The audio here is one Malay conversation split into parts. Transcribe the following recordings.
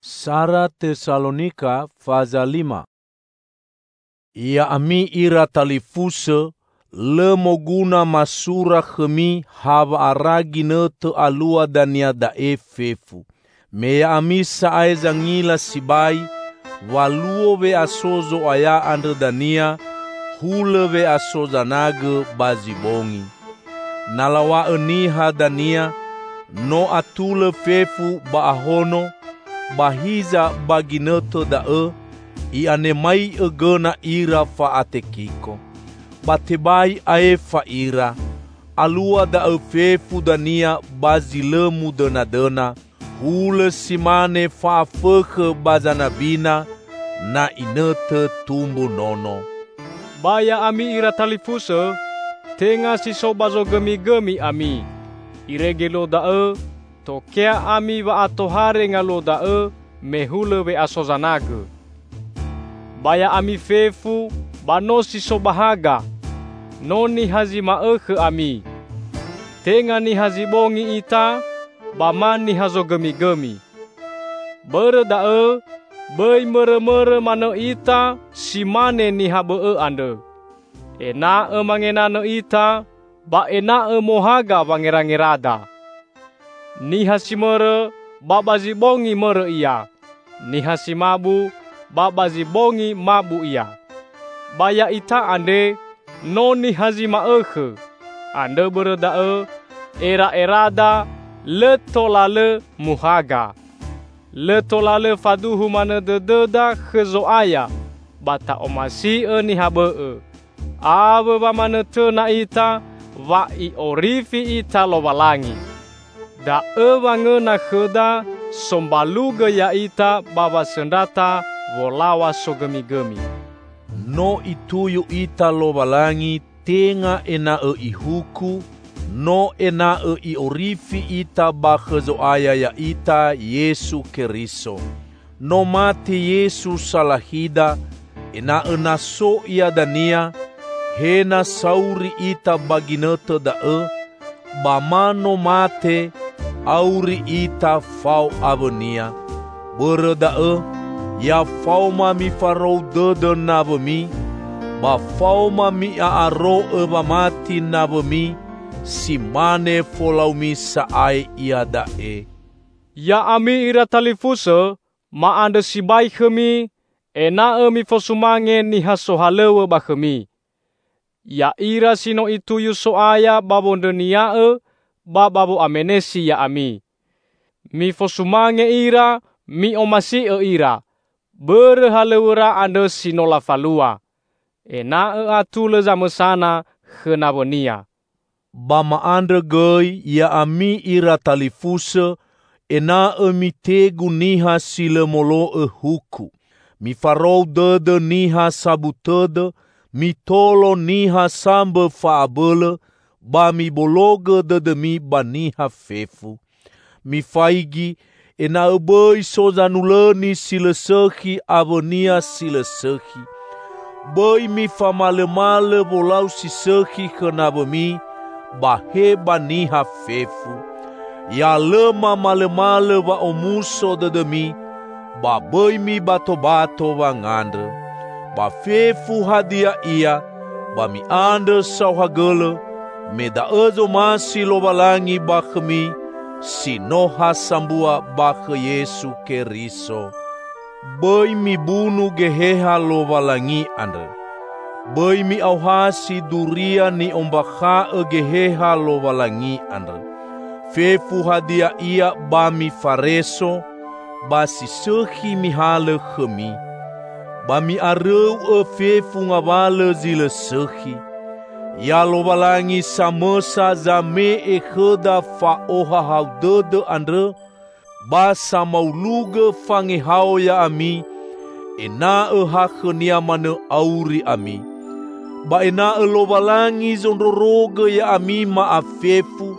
Sara Tesalonika faza 5. Ia ami ira talifuse le moguna masura khemi hava aragi te alua dania dae fefu. Meya ami sae zangila sibai waluo ve asozo aya andre dania hule ve asozanage bazibongi. Nalawa eniha dania no atule fefu baahono bahiza bagineto dae iane mai egena ira fa atekiko. Batebai ae fa ira alua dae fefu dania bazilemu dena hule simane fa afeke bazanabina na inete tumbu nono. Baya ami ira talifuse tenga siso bazo gemi-gemi ami iregelo dae tokea ami wa atohare ngalo dae mehule we asozanage. Baya ami fefu bano siso bahaga no ni hazima ami tenga ni hazibongi ita bama ni hazo gemi-gemi. Bere dae bai mere-mere mano ita simane ni habe ande. Ena mangena no ita ba ena mohaga wangerada. Ni hasimere babazibongi mere ia. Ni hasimabu babazibongi mabu ia. Baya ita ande no ni hazima ande bereda era-erada le tolale muhaga. Le tolale faduhu mana dededa khezoaya bata omasi ni habe. Ave ba mana tena ita va i orifi ita lowalangi. Da wange na kheda sombaluga ya ita baba sendata wolawa sogemi-gemi. No ituyu ita lowalangi tenga ena ihuku no ena i orifi ita bakhezo aya ya ita Yesu Keriso. No mati Yesu salahida ena so ia dania hena sauri ita baginete dae bamano mate auri ita fau avenia. Bere dae ya fau mami farou dede nabemi ba fau mami aaro bamati nabemi simane folaumi saai ia dae. Ya ami ira talifuse ma ande sibai khemi ena mi fosumange ni hasohalewe ba khemi. Ya ira sino itu yusoaya babondenia babo amenesi ya ami. Mi fosumange ira mi omasi ira. Berhalewera ande sino lafalua. Ena atule zamesana khenabonia. Bama andre gei ya ami ira talifuse ena mitegu niha silemolo huku. Mi farou dede niha sabutede mi tolo niha sambe faabele ba mi bologe dede mi baniha fefu. Mi faigi ena boi sozanuleni silesehi avonia silesehi. Boi mi famale-male bolau sisehi kenabemi bahe baniha fefu. Ya lema male-male wa omuso dedemi ba boi mi bato-bato wa ngande. Ba fefu hadia ia ba mi ande sauhagele me da ezo masi lowalangi ba khemi sinoha sambua ba Yesu Keriso. Boi mi bunu geheha lowalangi ande. Boi mi auhasi duria ni ombakha geheha lowalangi ande. Fefu hadia ia ba mi fareso ba sisehi mi hale khemi. Ba mi areu fefu ngawale zile sehi. Ya lowalangi samesa zame kheda fa oha haudede andre ba samauluge fange hao ya ami ena hakhenia mane auri ami. Ba ena lowalangi zondoroge ya ami ma afefu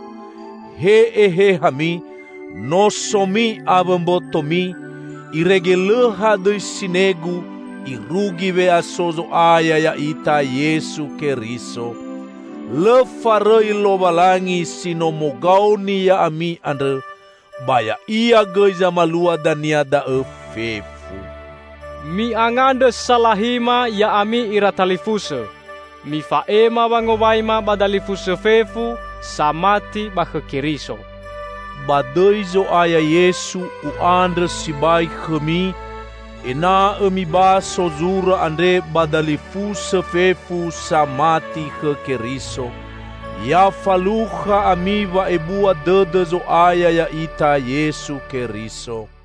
he hami no somi avembotomi iregeleha de sinegu irugi ve asozo aya ya ita Yesu Keriso. Le farei lowalangi sino mogauni ya ami andre baya ia gei zamalua dania fefu. Mi angande salahima ya ami ira talifuse. Mi faema bangobaima badalifuse fefu samati bakekiriso. Badai zo aya Yesu uandre sibai khemi, ena emi baso zura andre badalifuse fefu samati kekiriso. Ya faluha amiva ebua dede zo aya ya ita Yesu keriso.